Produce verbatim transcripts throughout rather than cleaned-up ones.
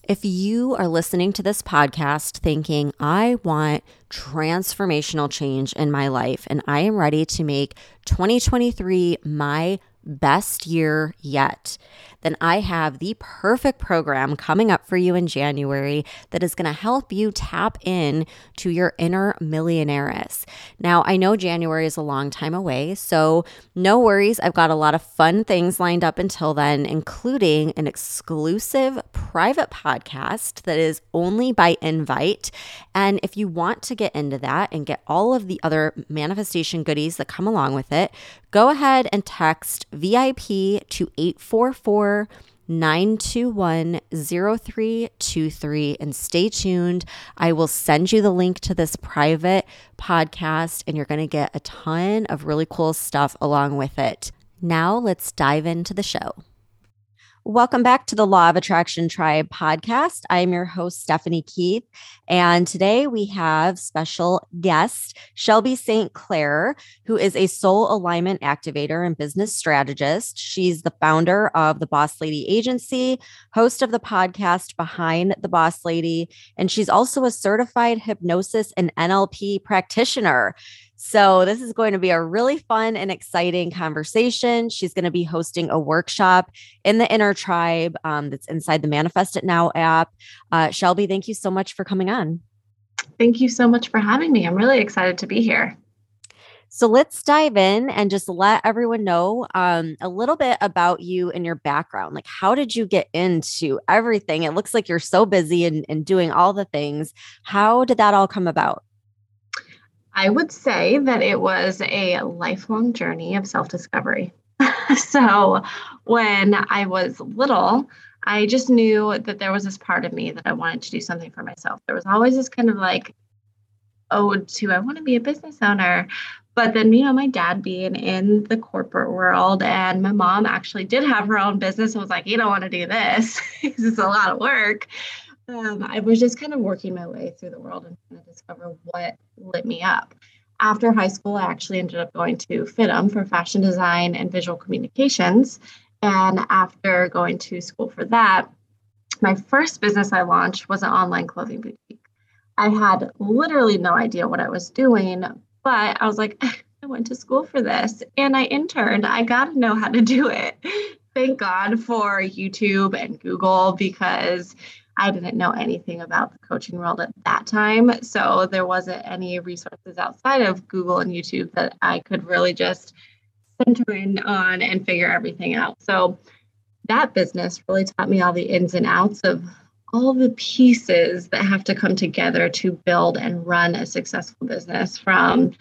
If you are listening to this podcast thinking, I want transformational change in my life and I am ready to make twenty twenty-three my best year yet, then I have the perfect program coming up for you in January that is going to help you tap in to your inner millionaires. Now, I know January is a long time away, so no worries. I've got a lot of fun things lined up until then, including an exclusive private podcast that is only by invite. And if you want to get into that and get all of the other manifestation goodies that come along with it, go ahead and text V I P to eight four four, nine two one, zero three two three and stay tuned. I will send you the link to this private podcast and you're going to get a ton of really cool stuff along with it. Now let's dive into the show. Welcome back to the Law of Attraction Tribe podcast. I'm your host, Stephanie Keith, and today we have special guest, Shelby Saint Clair, who is a soul alignment activator and business strategist. She's the founder of the Boss Lady Agency, host of the podcast Behind the Boss Lady, and she's also a certified hypnosis and N L P practitioner. So this is going to be a really fun and exciting conversation. She's going to be hosting a workshop in the Inner Tribe um, that's inside the Manifest It Now app. Uh, Shelby, thank you so much for coming on. Thank you so much for having me. I'm really excited to be here. So let's dive in and just let everyone know um, a little bit about you and your background. Like, how did you get into everything? It looks like you're so busy and, and doing all the things. How did that all come about? I would say that it was a lifelong journey of self-discovery. So when I was little, I just knew that there was this part of me that I wanted to do something for myself. There was always this kind of like ode to, I want to be a business owner. But then, you know, my dad being in the corporate world and my mom actually did have her own business and was like, you don't want to do this. This is a lot of work. Um, I was just kind of working my way through the world and trying to discover what lit me up. After high school, I actually ended up going to F I T M for fashion design and visual communications. And after going to school for that, my first business I launched was an online clothing boutique. I had literally no idea what I was doing, but I was like, I went to school for this and I interned. I got to know how to do it. Thank God for YouTube and Google, because I didn't know anything about the coaching world at that time. So there wasn't any resources outside of Google and YouTube that I could really just center in on and figure everything out. So that business really taught me all the ins and outs of all the pieces that have to come together to build and run a successful business, from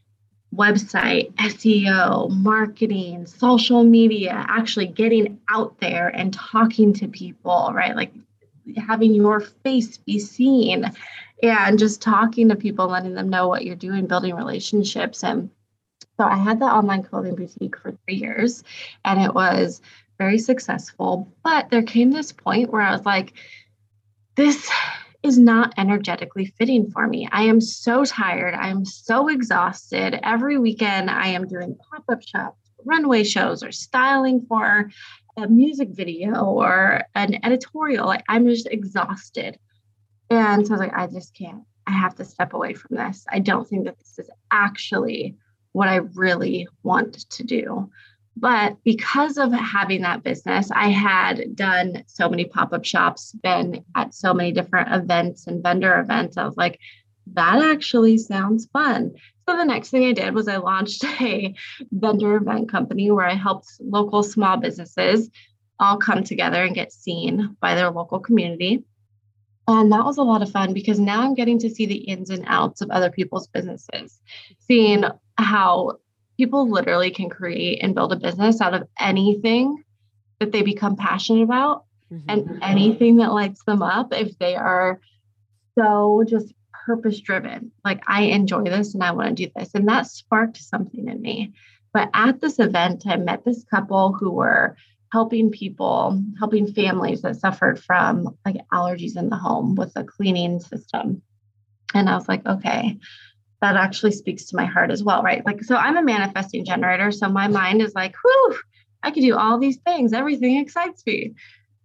website, S E O, marketing, social media, actually getting out there and talking to people, right? Like having your face be seen and just talking to people, letting them know what you're doing, building relationships. And so I had the online clothing boutique for three years and it was very successful. But there came this point where I was like, this is not energetically fitting for me. I am so tired. I am so exhausted. Every weekend I am doing pop-up shops, runway shows, or styling for a music video or an editorial. Like, I'm just exhausted. And so I was like, I just can't. I have to step away from this. I don't think that this is actually what I really want to do. But because of having that business, I had done so many pop-up shops, been at so many different events and vendor events. I was like, that actually sounds fun. So the next thing I did was I launched a vendor event company where I helped local small businesses all come together and get seen by their local community. And that was a lot of fun because now I'm getting to see the ins and outs of other people's businesses, seeing how people literally can create and build a business out of anything that they become passionate about, mm-hmm. and anything that lights them up if they are so just purpose driven. Like, I enjoy this and I want to do this. And that sparked something in me. But at this event, I met this couple who were helping people, helping families that suffered from like allergies in the home with a cleaning system. And I was like, okay, that actually speaks to my heart as well, right? Like, so I'm a manifesting generator. So my mind is like, whew, I could do all these things. Everything excites me.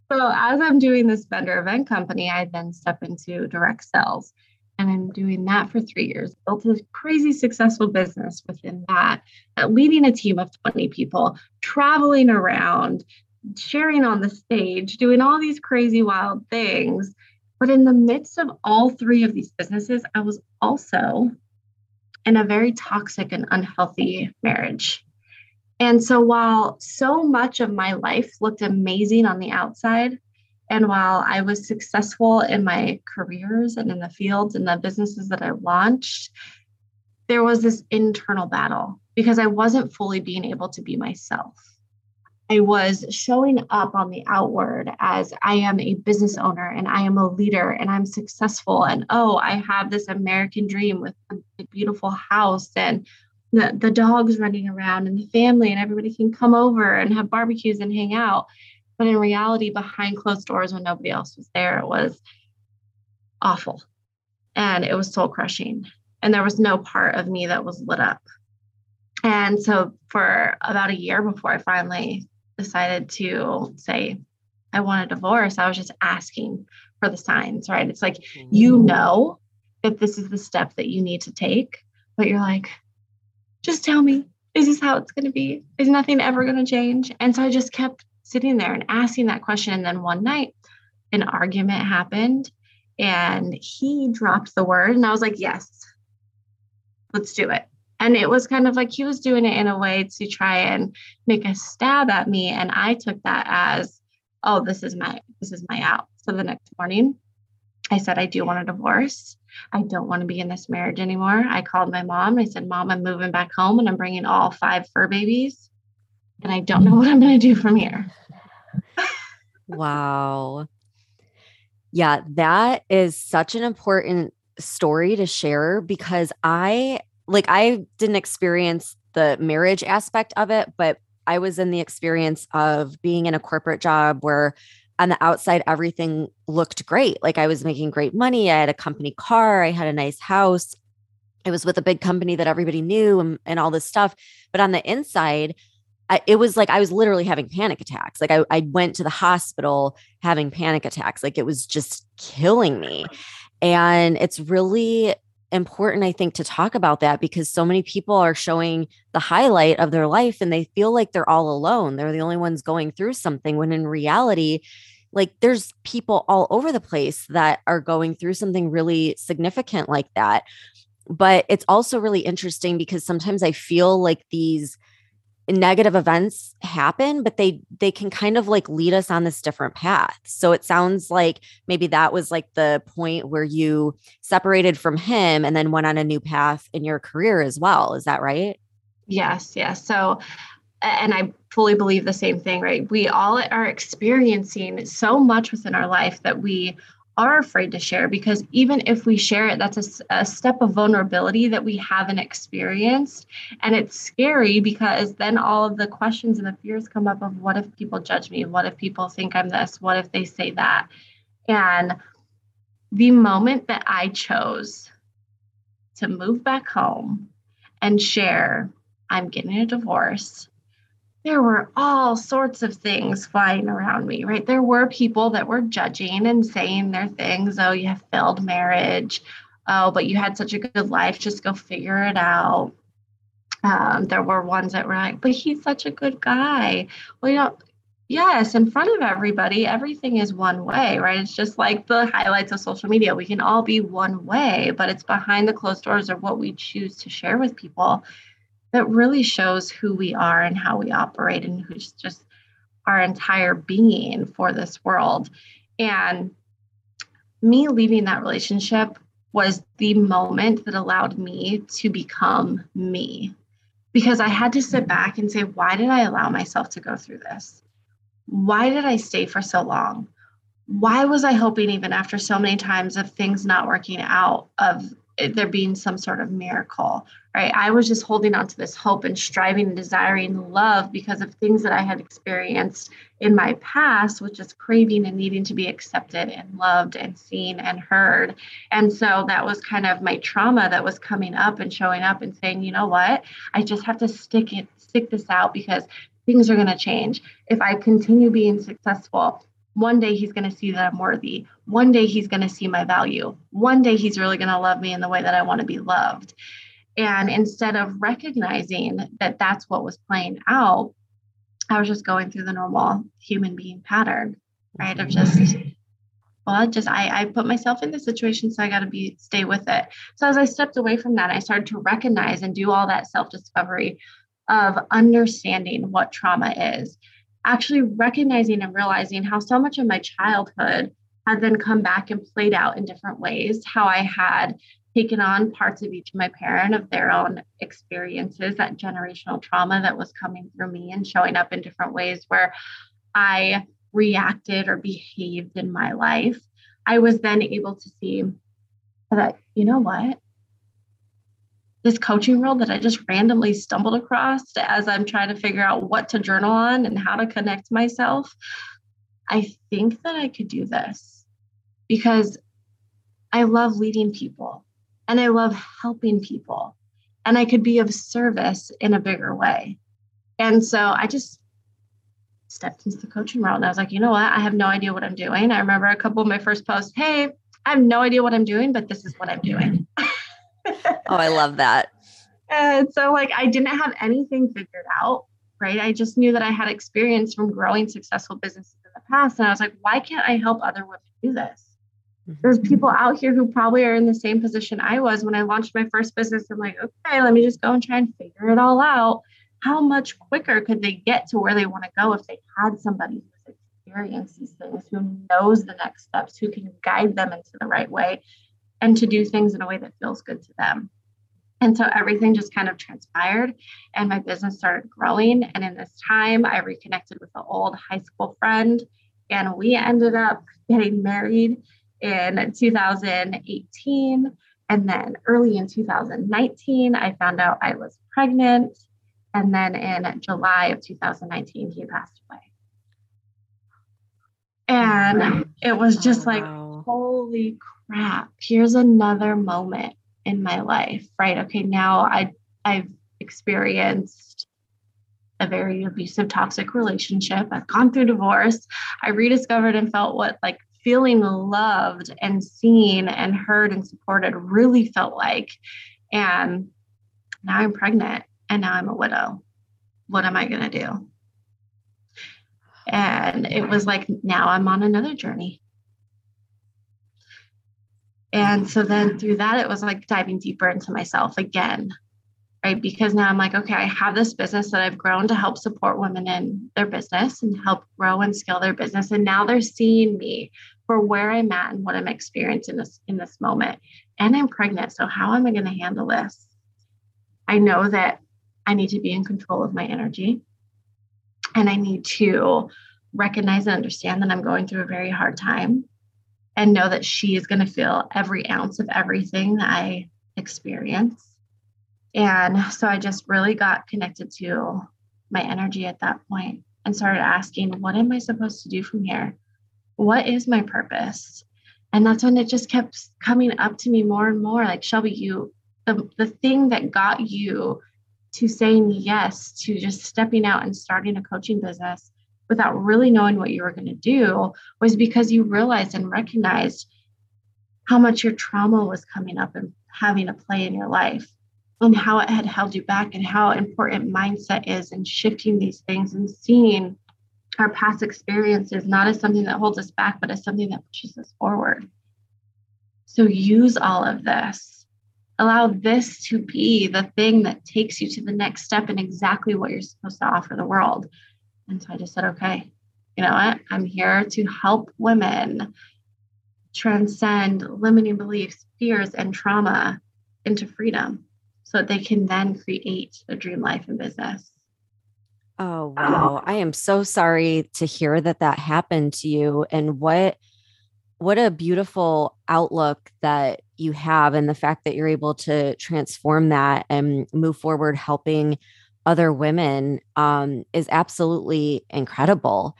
So as I'm doing this vendor event company, I then step into direct sales. And I'm doing that for three years, built a crazy successful business within that, uh, leading a team of twenty people, traveling around, sharing on the stage, doing all these crazy, wild things. But in the midst of all three of these businesses, I was also in a very toxic and unhealthy marriage. And so while so much of my life looked amazing on the outside, and while I was successful in my careers and in the fields and the businesses that I launched, there was this internal battle because I wasn't fully being able to be myself. I was showing up on the outward as I am a business owner and I am a leader and I'm successful. And oh, I have this American dream with a beautiful house and the, the dogs running around and the family and everybody can come over and have barbecues and hang out. But in reality, behind closed doors when nobody else was there, it was awful. And it was soul crushing. And there was no part of me that was lit up. And so for about a year before I finally decided to say, I want a divorce, I was just asking for the signs, right? It's like, you know that this is the step that you need to take, but you're like, just tell me, is this how it's going to be? Is nothing ever going to change? And so I just kept sitting there and asking that question. And then one night, an argument happened and he dropped the word. And I was like, yes, let's do it. And it was kind of like he was doing it in a way to try and make a stab at me. And I took that as, oh, this is my, this is my out. So the next morning, I said, I do want a divorce. I don't want to be in this marriage anymore. I called my mom. I said, Mom, I'm moving back home and I'm bringing all five fur babies. And I don't know what I'm going to do from here. Wow. Yeah, that is such an important story to share because I, like, I didn't experience the marriage aspect of it, but I was in the experience of being in a corporate job where on the outside, everything looked great. Like I was making great money. I had a company car. I had a nice house. I was with a big company that everybody knew and, and all this stuff. But on the inside, I, it was like I was literally having panic attacks. Like I, I went to the hospital having panic attacks. Like it was just killing me. And it's really important, I think, to talk about that because so many people are showing the highlight of their life and they feel like they're all alone. They're the only ones going through something when in reality, like there's people all over the place that are going through something really significant like that. But it's also really interesting because sometimes I feel like these negative events happen, but they they can kind of like lead us on this different path. So it sounds like maybe that was like the point where you separated from him and then went on a new path in your career as well. Is that right? Yes, yes. So, and I fully believe the same thing, right? We all are experiencing so much within our life that we are afraid to share because even if we share it, that's a, a step of vulnerability that we haven't experienced. And it's scary because then all of the questions and the fears come up of what if people judge me? What if people think I'm this? What if they say that? And the moment that I chose to move back home and share, I'm getting a divorce, there were all sorts of things flying around me, right? There were people that were judging and saying their things. Oh, you have failed marriage. Oh, but you had such a good life. Just go figure it out. Um, there were ones that were like, but he's such a good guy. Well, you know, yes, in front of everybody, everything is one way, right? It's just like the highlights of social media. We can all be one way, but it's behind the closed doors or what we choose to share with people that really shows who we are and how we operate and who's just our entire being for this world. And me leaving that relationship was the moment that allowed me to become me because I had to sit back and say, why did I allow myself to go through this? Why did I stay for so long? Why was I hoping even after so many times of things not working out, of there being some sort of miracle, right? I was just holding on to this hope and striving and desiring love because of things that I had experienced in my past, which is craving and needing to be accepted and loved and seen and heard. And so that was kind of my trauma that was coming up and showing up and saying, you know what, I just have to stick it, stick this out because things are going to change. If I continue being successful, One day he's going to see that I'm worthy. One day he's going to see my value. One day he's really going to love me in the way that I want to be loved. And instead of recognizing that that's what was playing out, I was just going through the normal human being pattern, right? Of just, well, I just, I, I put myself in the situation, so I got to be, stay with it. So as I stepped away from that, I started to recognize and do all that self-discovery of understanding what trauma is, actually recognizing and realizing how so much of my childhood had then come back and played out in different ways, how I had taken on parts of each of my parent of their own experiences, that generational trauma that was coming through me and showing up in different ways where I reacted or behaved in my life. I was then able to see that, you know what? This coaching world that I just randomly stumbled across as I'm trying to figure out what to journal on and how to connect myself, I think that I could do this because I love leading people and I love helping people and I could be of service in a bigger way. And so I just stepped into the coaching world and I was like, you know what? I have no idea what I'm doing. I remember a couple of my first posts, hey, I have no idea what I'm doing, but this is what I'm doing. Oh, I love that. And so like, I didn't have anything figured out, right? I just knew that I had experience from growing successful businesses in the past. And I was like, why can't I help other women do this? Mm-hmm. There's people out here who probably are in the same position I was when I launched my first business. I'm like, okay, let me just go and try and figure it all out. How much quicker could they get to where they want to go if they had somebody who's experienced these things, who knows the next steps, who can guide them into the right way and to do things in a way that feels good to them? And so everything just kind of transpired and my business started growing. And in this time, I reconnected with an old high school friend and we ended up getting married in two thousand eighteen. And then early in two thousand nineteen, I found out I was pregnant. And then in July of two thousand nineteen, he passed away. And it was just oh, like, wow. Holy crap, here's another moment in my life, right? Okay, now I, I've experienced a very abusive, toxic relationship. I've gone through divorce. I rediscovered and felt what like feeling loved and seen and heard and supported really felt like. And now I'm pregnant and now I'm a widow. What am I going to do? And it was like, now I'm on another journey. And so then through that, it was like diving deeper into myself again, right? Because now I'm like, okay, I have this business that I've grown to help support women in their business and help grow and scale their business. And now they're seeing me for where I'm at and what I'm experiencing in this, in this moment. And I'm pregnant. So how am I going to handle this? I know that I need to be in control of my energy. And I need to recognize and understand that I'm going through a very hard time. And know that she is going to feel every ounce of everything that I experience. And so I just really got connected to my energy at that point and started asking, what am I supposed to do from here? What is my purpose? And that's when it just kept coming up to me more and more. Like, Shelby, you, the, the thing that got you to saying yes to just stepping out and starting a coaching business without really knowing what you were going to do was because you realized and recognized how much your trauma was coming up and having a play in your life and how it had held you back and how important mindset is and shifting these things and seeing our past experiences not as something that holds us back, but as something that pushes us forward. So use all of this. Allow this to be the thing that takes you to the next step and exactly what you're supposed to offer the world. And so I just said, okay, you know what? I'm here to help women transcend limiting beliefs, fears, and trauma into freedom so that they can then create a dream life and business. Oh, wow. I am so sorry to hear that that happened to you. And what, what a beautiful outlook that you have, and the fact that you're able to transform that and move forward helping other women um, is absolutely incredible.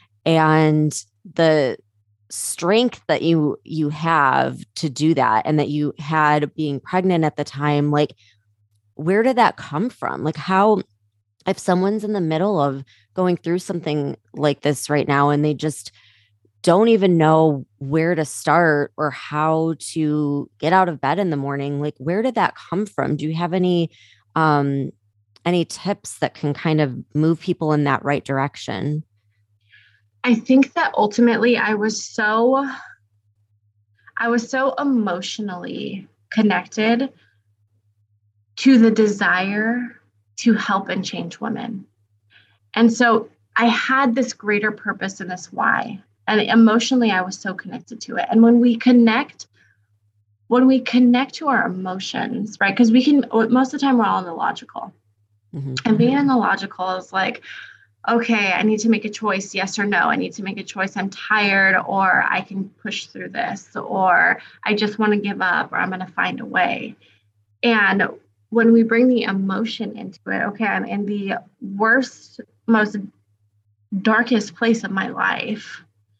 And the strength that you you have to do that, and that you had being pregnant at the time, like, where did that come from? Like, how, if someone's in the middle of going through something like this right now and they just don't even know where to start or how to get out of bed in the morning. Like, where did that come from? Do you have any um any tips that can kind of move people in that right direction? I think that ultimately I was so I was so emotionally connected to the desire to help and change women. And so I had this greater purpose and this why. And emotionally, I was so connected to it. And when we connect, when we connect to our emotions, right? Because we can, most of the time, we're all in the logical. Mm-hmm. And being in the logical is like, okay, I need to make a choice, yes or no. I need to make a choice. I'm tired, or I can push through this, or I just want to give up, or I'm going to find a way. And when we bring the emotion into it, okay, I'm in the worst, most darkest place of my life.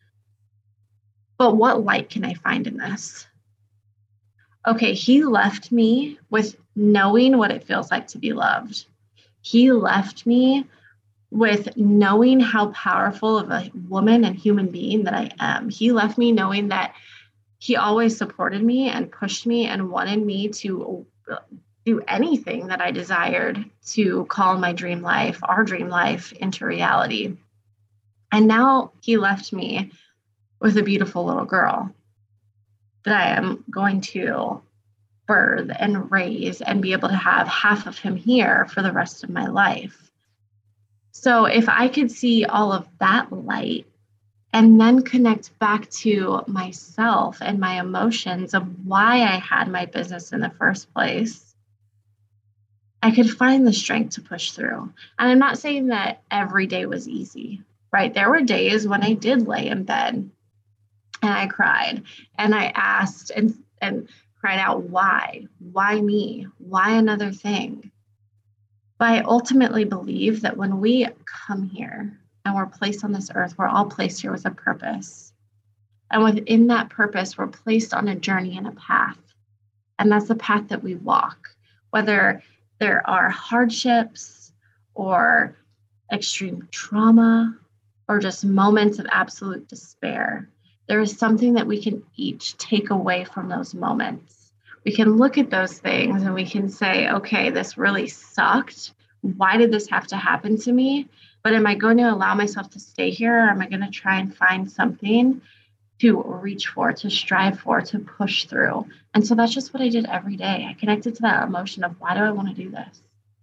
But what light can I find in this? Okay, he left me with knowing what it feels like to be loved. He left me with knowing how powerful of a woman and human being that I am. He left me knowing that he always supported me and pushed me and wanted me to do anything that I desired to call my dream life, our dream life, into reality. And now he left me with a beautiful little girl that I am going to birth and raise and be able to have half of him here for the rest of my life. So if I could see all of that light and then connect back to myself and my emotions of why I had my business in the first place, I could find the strength to push through. And I'm not saying that every day was easy, right? There were days when I did lay in bed and I cried and I asked and, and cried out, why? Why me? Why another thing? But I ultimately believe that when we come here and we're placed on this earth, we're all placed here with a purpose. And within that purpose, we're placed on a journey and a path. And that's the path that we walk, whether there are hardships or extreme trauma or just moments of absolute despair. There is something that we can each take away from those moments. We can look at those things and we can say, okay, this really sucked. Why did this have to happen to me? But am I going to allow myself to stay here? Or am I going to try and find something to reach for, to strive for, to push through? And so that's just what I did every day. I connected to that emotion of, why do I want to do this?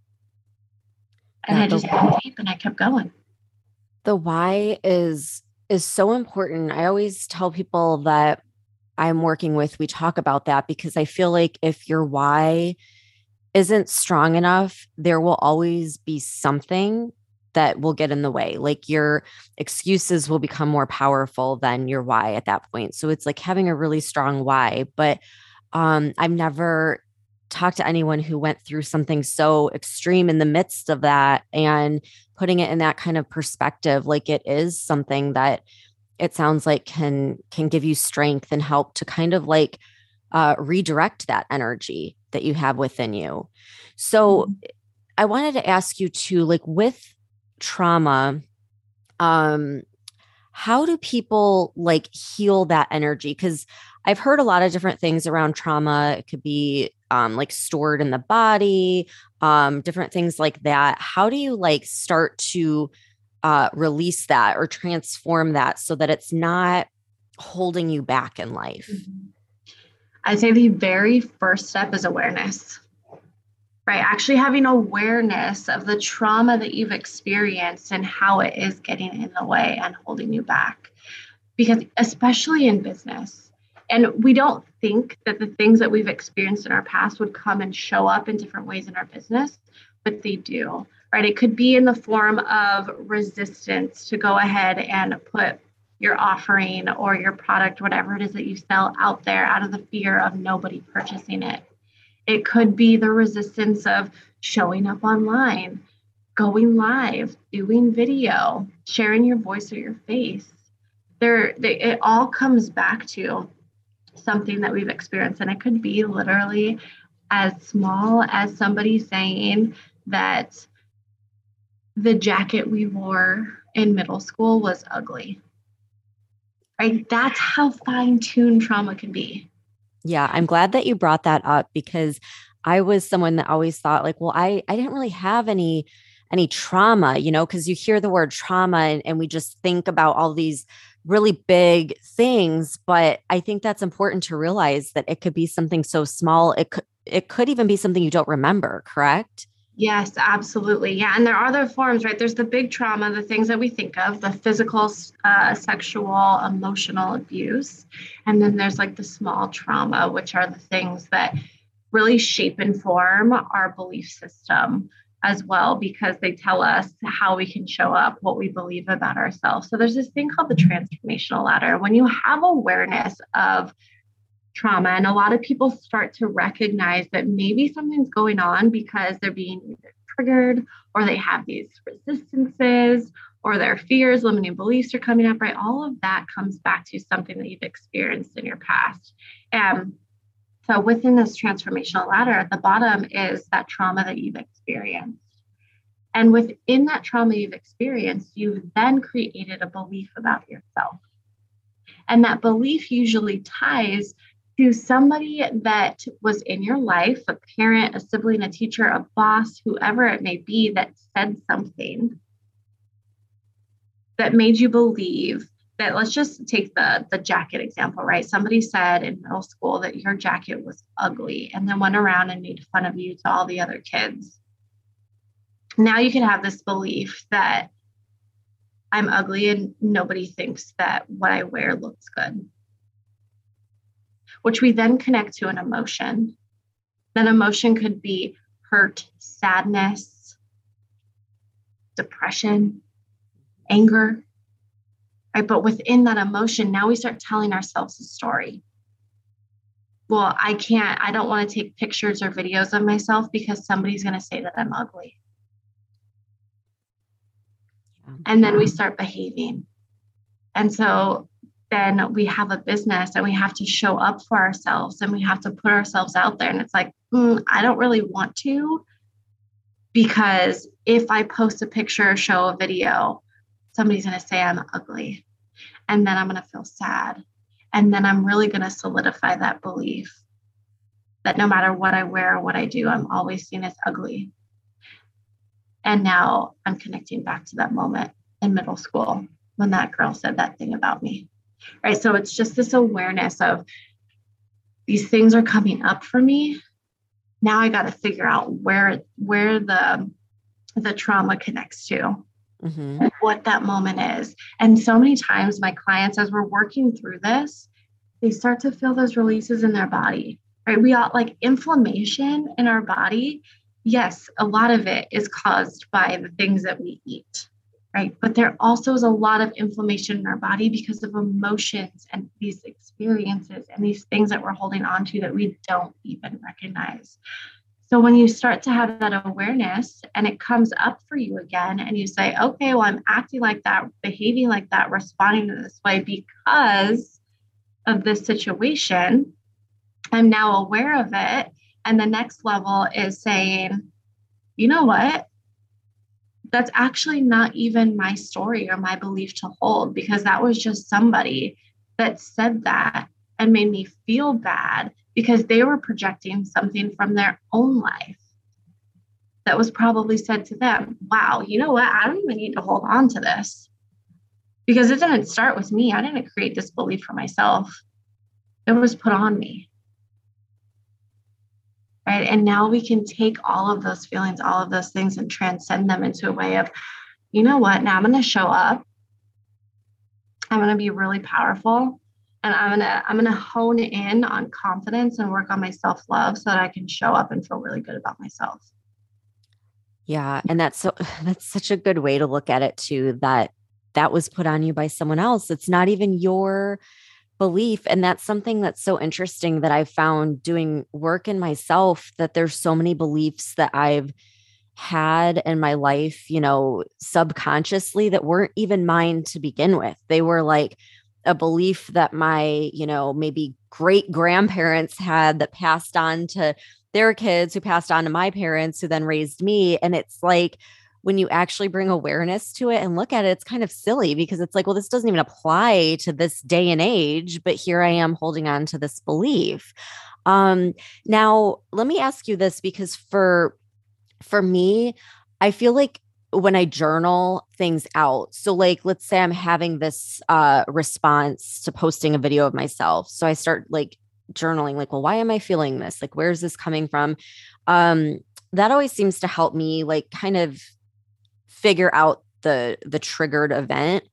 And yeah, I just went deep and I kept going. The why is is so important. I always tell people that I'm working with, we talk about that, because I feel like if your why isn't strong enough, there will always be something that will get in the way. Like your excuses will become more powerful than your why at that point. So it's like having a really strong why. But um, I've never talked to anyone who went through something so extreme in the midst of that and putting it in that kind of perspective. Like it is something that it sounds like can can give you strength and help to kind of like uh, redirect that energy that you have within you. So mm-hmm. I wanted to ask you too, like with trauma, um, how do people like heal that energy? Because I've heard a lot of different things around trauma. It could be um, like stored in the body, um, different things like that. How do you like start to Uh, release that or transform that so that it's not holding you back in life? I'd say the very first step is awareness, right? Actually having awareness of the trauma that you've experienced and how it is getting in the way and holding you back. Because especially in business, and we don't think that the things that we've experienced in our past would come and show up in different ways in our business, but they do. Right? It could be in the form of resistance to go ahead and put your offering or your product, whatever it is that you sell out there out of the fear of nobody purchasing it. It could be the resistance of showing up online, going live, doing video, sharing your voice or your face. There, they, it all comes back to something that we've experienced. And it could be literally as small as somebody saying that the jacket we wore in middle school was ugly. right? That's how fine-tuned trauma can be. Yeah, I'm glad that you brought that up because I was someone that always thought like, well, I I didn't really have any any trauma, you know, because you hear the word trauma and, and we just think about all these really big things. But I think that's important to realize that it could be something so small. It could it could even be something you don't remember, correct? Yes, absolutely. Yeah. And there are other forms, right? There's the big trauma, the things that we think of, the physical, uh, sexual, emotional abuse. And then there's like the small trauma, which are the things that really shape and form our belief system as well, because they tell us how we can show up, what we believe about ourselves. So there's this thing called the transformational ladder. When you have awareness of trauma. And a lot of people start to recognize that maybe something's going on because they're being either triggered or they have these resistances or their fears, limiting beliefs are coming up, right? All of that comes back to something that you've experienced in your past. And so within this transformational ladder, at the bottom is that trauma that you've experienced. And within that trauma you've experienced, you've then created a belief about yourself. And that belief usually ties to somebody that was in your life, a parent, a sibling, a teacher, a boss, whoever it may be, that said something that made you believe that, let's just take the, the jacket example, right? Somebody said in middle school that your jacket was ugly and then went around and made fun of you to all the other kids. Now you can have this belief that I'm ugly and nobody thinks that what I wear looks good, which we then connect to an emotion. That emotion could be hurt, sadness, depression, anger, right? But within that emotion, now we start telling ourselves a story. Well, I can't, I don't want to take pictures or videos of myself because somebody's going to say that I'm ugly. And then we start behaving. And so then we have a business and we have to show up for ourselves and we have to put ourselves out there. And it's like, mm, I don't really want to, because if I post a picture or show a video, somebody's going to say I'm ugly. And then I'm going to feel sad. And then I'm really going to solidify that belief that no matter what I wear or what I do, I'm always seen as ugly. And now I'm connecting back to that moment in middle school when that girl said that thing about me, right? So it's just this awareness of these things are coming up for me. Now I got to figure out where, where the, the trauma connects to, mm-hmm. what that moment is. And so many times my clients, as we're working through this, they start to feel those releases in their body, right? We all like inflammation in our body. Yes, a lot of it is caused by the things that we eat, right? But there also is a lot of inflammation in our body because of emotions and these experiences and these things that we're holding on to that we don't even recognize. So when you start to have that awareness and it comes up for you again and you say, okay, well, I'm acting like that, behaving like that, responding to this way because of this situation, I'm now aware of it. And the next level is saying, you know what? That's actually not even my story or my belief to hold, because that was just somebody that said that and made me feel bad because they were projecting something from their own life that was probably said to them. Wow, you know what? I don't even need to hold on to this because it didn't start with me. I didn't create this belief for myself. It was put on me. Right. And now we can take all of those feelings, all of those things and transcend them into a way of, you know what, now I'm going to show up. I'm going to be really powerful and I'm going to, I'm going to hone in on confidence and work on my self-love so that I can show up and feel really good about myself. Yeah. And that's so, that's such a good way to look at it too, that that was put on you by someone else. It's not even your belief. And that's something that's so interesting that I've found doing work in myself, that there's so many beliefs that I've had in my life, you know, subconsciously that weren't even mine to begin with. They were like a belief that my, you know, maybe great grandparents had that passed on to their kids, who passed on to my parents, who then raised me. And it's like, when you actually bring awareness to it and look at it, it's kind of silly because it's like, well, this doesn't even apply to this day and age, but here I am holding on to this belief. Um, now let me ask you this, because for for me, I feel like when I journal things out, so like let's say I'm having this uh response to posting a video of myself. So I start like journaling, like, well, why am I feeling this? Like, where's this coming from? Um, that always seems to help me like kind of figure out the the triggered event.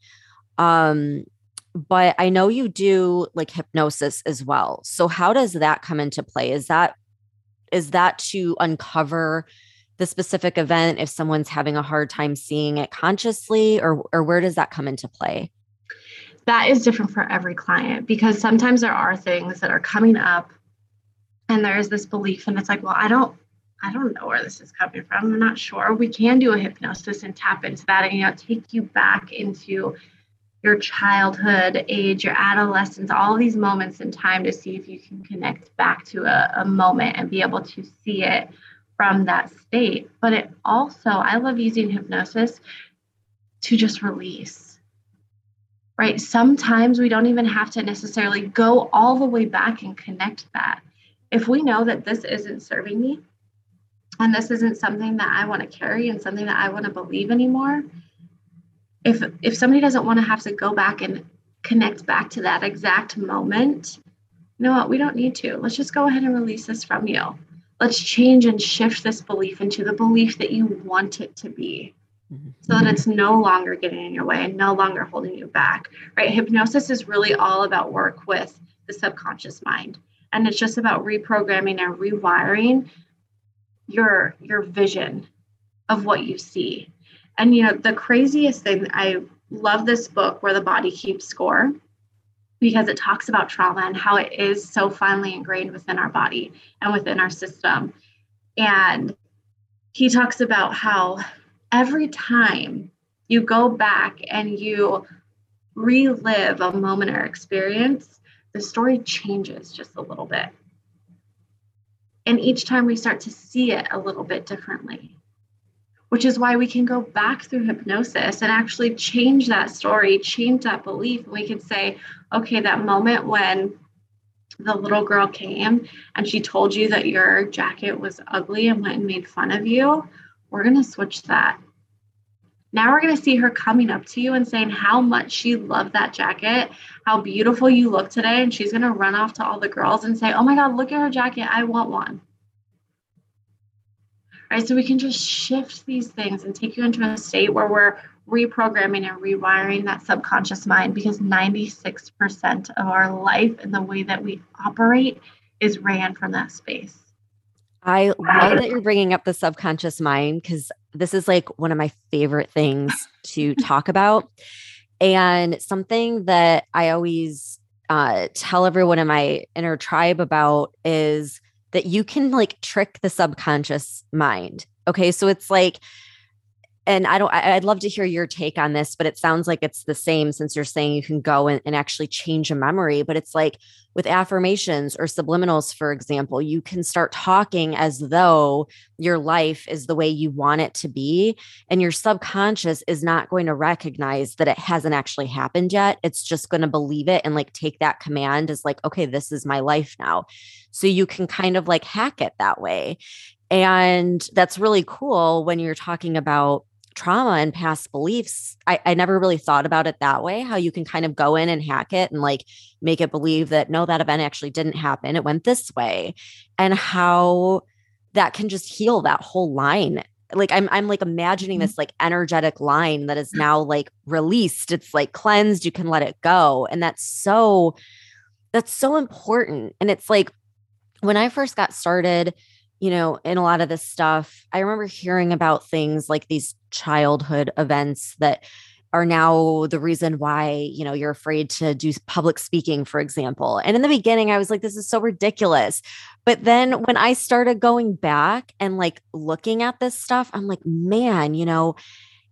Um, but I know you do like hypnosis as well. So how does that come into play? Is that is that to uncover the specific event if someone's having a hard time seeing it consciously, or or where does that come into play? That is different for every client, because sometimes there are things that are coming up and there's this belief and it's like, well, I don't I don't know where this is coming from. I'm not sure. We can do a hypnosis and tap into that and, you know, take you back into your childhood age, your adolescence, all these moments in time to see if you can connect back to a, a moment and be able to see it from that state. But it also, I love using hypnosis to just release, right? Sometimes we don't even have to necessarily go all the way back and connect that. If we know that this isn't serving me and this isn't something that I want to carry and something that I want to believe anymore, if if somebody doesn't want to have to go back and connect back to that exact moment, you know what? We don't need to. Let's just go ahead and release this from you. Let's change and shift this belief into the belief that you want it to be, so that it's no longer getting in your way and no longer holding you back, right? Hypnosis is really all about work with the subconscious mind. And it's just about reprogramming and rewiring your, your vision of what you see. And, you know, the craziest thing, I love this book, Where the Body Keeps Score, because it talks about trauma and how it is so finely ingrained within our body and within our system. And he talks about how every time you go back and you relive a moment or experience, the story changes just a little bit. And each time we start to see it a little bit differently, which is why we can go back through hypnosis and actually change that story, change that belief. And we can say, okay, that moment when the little girl came and she told you that your jacket was ugly and went and made fun of you, we're going to switch that. Now we're going to see her coming up to you and saying how much she loved that jacket, how beautiful you look today. And she's going to run off to all the girls and say, oh my God, look at her jacket. I want one. Right? So we can just shift these things and take you into a state where we're reprogramming and rewiring that subconscious mind, because ninety-six percent of our life and the way that we operate is ran from that space. I love that you're bringing up the subconscious mind, because this is like one of my favorite things to talk about. And something that I always uh, tell everyone in my inner tribe about is that you can like trick the subconscious mind. Okay. So it's like, and I don't, I, I'd love to hear your take on this, but it sounds like it's the same, since you're saying you can go and, and actually change a memory. But it's like with affirmations or subliminals, for example, you can start talking as though your life is the way you want it to be. And your subconscious is not going to recognize that it hasn't actually happened yet. It's just going to believe it and like take that command as like, okay, this is my life now. So you can kind of like hack it that way. And that's really cool when you're talking about trauma and past beliefs. I, I never really thought about it that way, how you can kind of go in and hack it and like make it believe that, no, that event actually didn't happen. It went this way. And how that can just heal that whole line. Like I'm, I'm like imagining this like energetic line that is now like released. It's like cleansed. You can let it go. And that's so, that's so important. And it's like, when I first got started, you know, in a lot of this stuff, I remember hearing about things like these childhood events that are now the reason why, you know, you're afraid to do public speaking, for example. And in the beginning, I was like, this is so ridiculous. But then when I started going back and like looking at this stuff, I'm like, man, you know,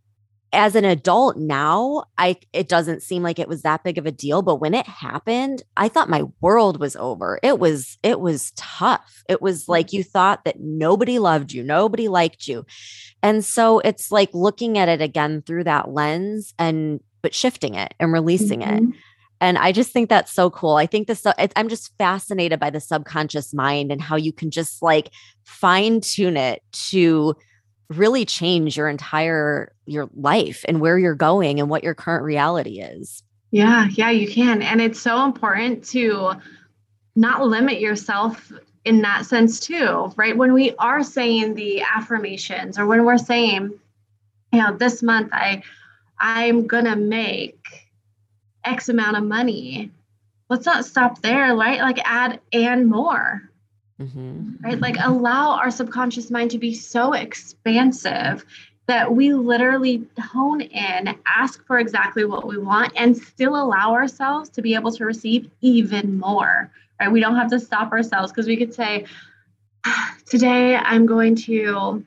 as an adult now, I it doesn't seem like it was that big of a deal, but when it happened, I thought my world was over. It was it was tough. It was like you thought that nobody loved you, nobody liked you. And so it's like looking at it again through that lens and but shifting it and releasing Mm-hmm. it. And I just think that's so cool. I think this, I'm just fascinated by the subconscious mind and how you can just like fine tune it to really change your entire, your life and where you're going and what your current reality is. Yeah, yeah, you can. And it's so important to not limit yourself in that sense too, right? When we are saying the affirmations or when we're saying, you know, this month I I'm gonna make X amount of money. Let's not stop there, right? Like add and more, mm-hmm. right? Like allow our subconscious mind to be so expansive that we literally hone in, ask for exactly what we want, and still allow ourselves to be able to receive even more, right? We don't have to stop ourselves because we could say, today I'm going to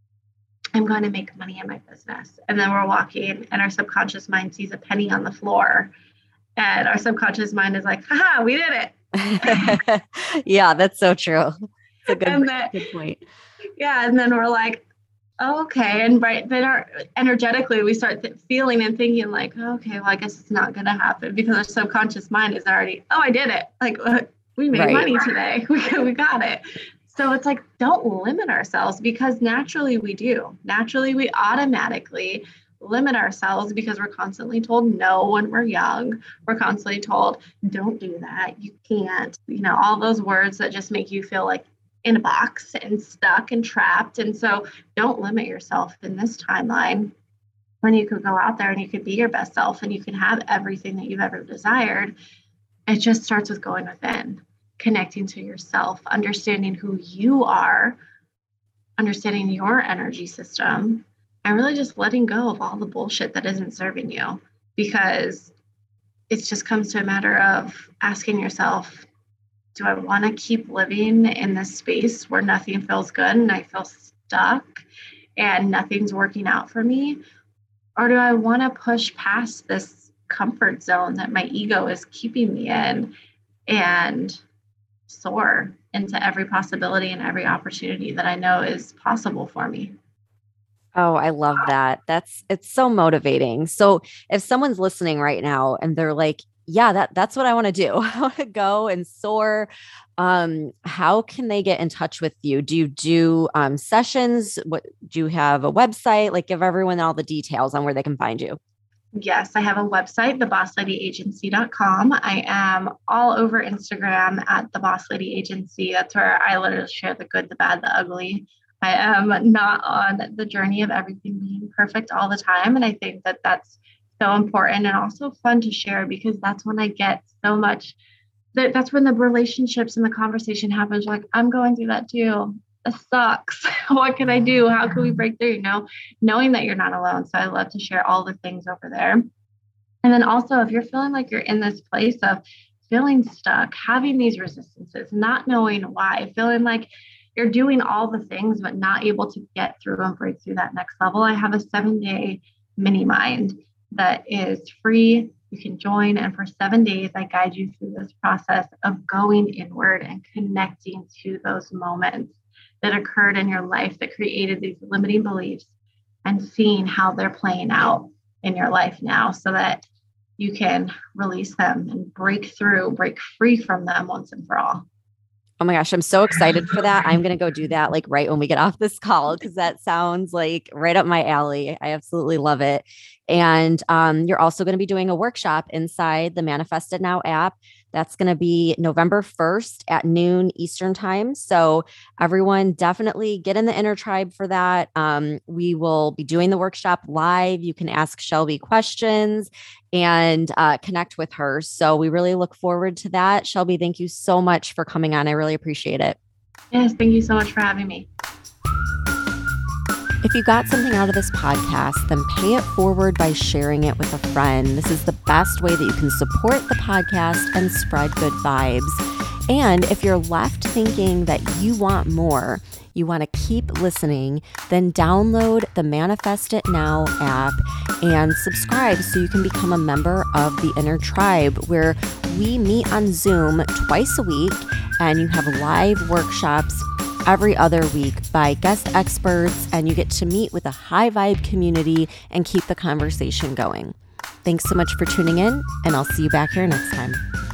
I'm going to make money in my business. And then we're walking and our subconscious mind sees a penny on the floor and our subconscious mind is like, haha, we did it. Yeah, that's so true. It's a good, then, good point. Yeah. And then we're like, oh, okay. And right then our energetically, we start th- feeling and thinking like, okay, well, I guess it's not going to happen because our subconscious mind is already, oh, I did it. Like we made right. money today. We, we got it. So it's like, don't limit ourselves because naturally we do. Naturally, we automatically limit ourselves because we're constantly told no when we're young. We're constantly told, don't do that. You can't, you know, all those words that just make you feel like in a box and stuck and trapped. And so don't limit yourself in this timeline when you could go out there and you could be your best self and you can have everything that you've ever desired. It just starts with going within. Connecting to yourself, understanding who you are, understanding your energy system, and really just letting go of all the bullshit that isn't serving you. Because it just comes to a matter of asking yourself, do I want to keep living in this space where nothing feels good and I feel stuck and nothing's working out for me? Or do I want to push past this comfort zone that my ego is keeping me in and soar into every possibility and every opportunity that I know is possible for me? Oh, I love that. That's, it's so motivating. So if someone's listening right now and they're like, yeah, that that's what I want to do. I want to go and soar. Um, how can they get in touch with you? Do you do um, sessions? What do you have a website? Like give everyone all the details on where they can find you. Yes, I have a website, the boss lady agency dot com. I am all over Instagram at the Boss Lady Agency. That's where I literally share the good, the bad, the ugly. I am not on the journey of everything being perfect all the time. And I think that that's so important and also fun to share because that's when I get so much, that, that's when the relationships and the conversation happens. Like, I'm going through that too. It sucks. What can I do? How can we break through? You know, knowing that you're not alone. So I love to share all the things over there. And then also, if you're feeling like you're in this place of feeling stuck, having these resistances, not knowing why, feeling like you're doing all the things, but not able to get through and break through that next level, I have a seven day mini mind that is free. You can join. And for seven days, I guide you through this process of going inward and connecting to those moments that occurred in your life that created these limiting beliefs and seeing how they're playing out in your life now so that you can release them and break through, break free from them once and for all. Oh my gosh, I'm so excited for that. I'm going to go do that like right when we get off this call because that sounds like right up my alley. I absolutely love it. And um, you're also going to be doing a workshop inside the Manifest It Now app. That's going to be November first at noon Eastern time. So everyone definitely get in the Inner Tribe for that. Um, we will be doing the workshop live. You can ask Shelby questions and uh, connect with her. So we really look forward to that. Shelby, thank you so much for coming on. I really appreciate it. Yes, thank you so much for having me. If you got something out of this podcast, then pay it forward by sharing it with a friend. This is the best way that you can support the podcast and spread good vibes. And if you're left thinking that you want more, you want to keep listening, then download the Manifest It Now app and subscribe so you can become a member of the Inner Tribe, where we meet on Zoom twice a week and you have live workshops every other week by guest experts, and you get to meet with a high vibe community and keep the conversation going. Thanks so much for tuning in, and I'll see you back here next time.